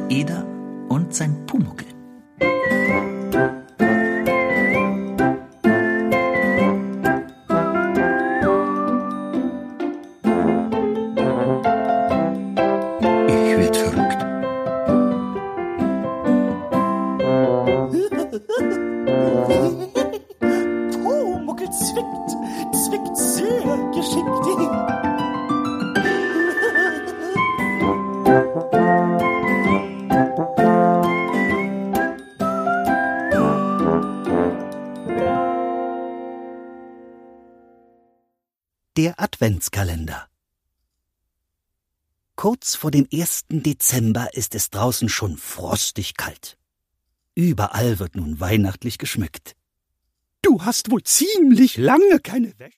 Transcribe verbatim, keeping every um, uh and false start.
Eder und sein Pumuckl. Ich werd verrückt. Pumuckl zwickt, zwickt sehr geschickt. Der Adventskalender. Kurz vor dem ersten Dezember ist es draußen schon frostig kalt. Überall wird nun weihnachtlich geschmückt. Du hast wohl ziemlich lange keine Wäsche.